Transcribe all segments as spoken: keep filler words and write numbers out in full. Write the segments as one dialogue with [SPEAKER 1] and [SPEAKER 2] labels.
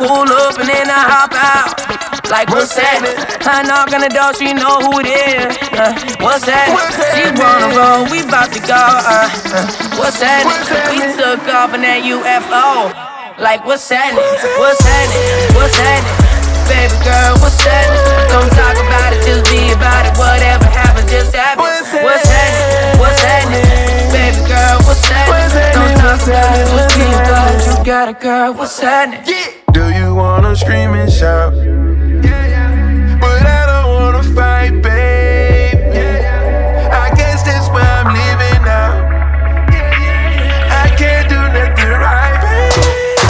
[SPEAKER 1] pull up and then I hop out. Like, what's that? I knock on the door, she know who it is. Uh, what's that? She wanna roll, we bout to go. Uh, uh, what's that? We took off in that U F O. Like, what's that? What's that? What's that? Baby girl, what's that? Don't talk about it, just be about it. Whatever happens, just happen. What's that? What's that? Baby girl, what's that? Don't talk about it, just be about it. You got it, girl, what's happening?
[SPEAKER 2] Do you wanna scream and shout? But I don't wanna fight, babe. I guess that's why I'm leaving now. I can't do nothing right, babe.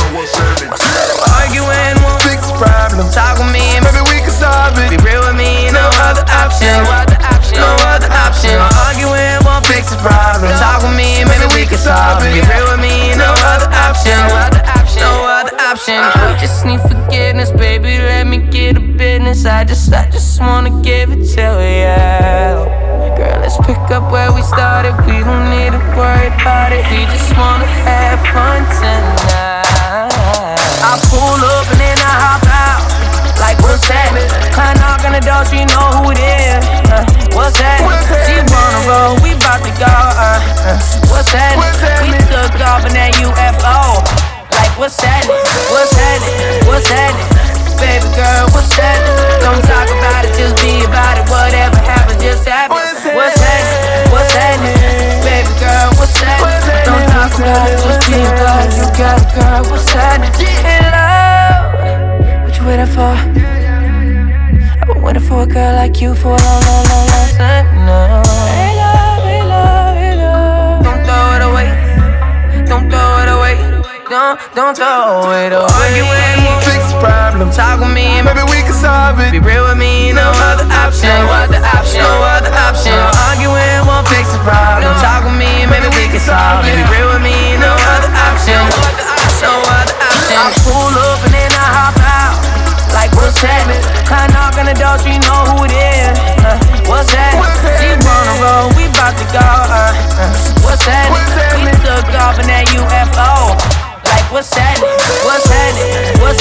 [SPEAKER 1] Arguing won't
[SPEAKER 2] fix the problem.
[SPEAKER 1] Talk with me,
[SPEAKER 2] maybe we can solve it.
[SPEAKER 1] Be real with me, no other option. No other option. No other option. Arguing won't fix the problem. Talk with me, maybe we can solve it. Be real with me, no other option. No other option. No other option. We just need forgiveness, baby. Let me get a business. I just, I just wanna give it to you. Girl, let's pick up where we started. We don't need to worry about it. We just wanna have fun tonight. I pull up and then I hop out. Like, what's that? I knock on the door, she know who it is. Uh, what's that? She wanna roll, we bout to go. Uh, uh, what's that? We took off in that U F O. Like, what's that? What's that? What's that? Baby girl, what's that? Don't talk about it, just be about it. Whatever happens, just happen. What's that? What's that? Baby girl, what's that? Don't talk about it, just be about it. You got it, girl, what's that? Hey, love, what you waiting for? I've been waiting for a girl like you for a long, long, long, long time now. Hey, love, hey, love, hey, love. Don't throw it away. Don't throw it away. Don't, don't throw it away. Arguing won't
[SPEAKER 2] fix the problem.
[SPEAKER 1] Talk with me,
[SPEAKER 2] maybe we can solve it.
[SPEAKER 1] Be real with me, no other option. No other option. No other option. Arguing won't fix the problem. Talk with me, maybe we can solve it. Be real with me, no other option. No other option. I pull up and then I hop out. Like, what's that? I knock on the door, she know who it is. Uh, what's that? She wanna roll, we bout to go. Uh, uh, what's that? We took off in that U F O. Like, what's that? What's that? What's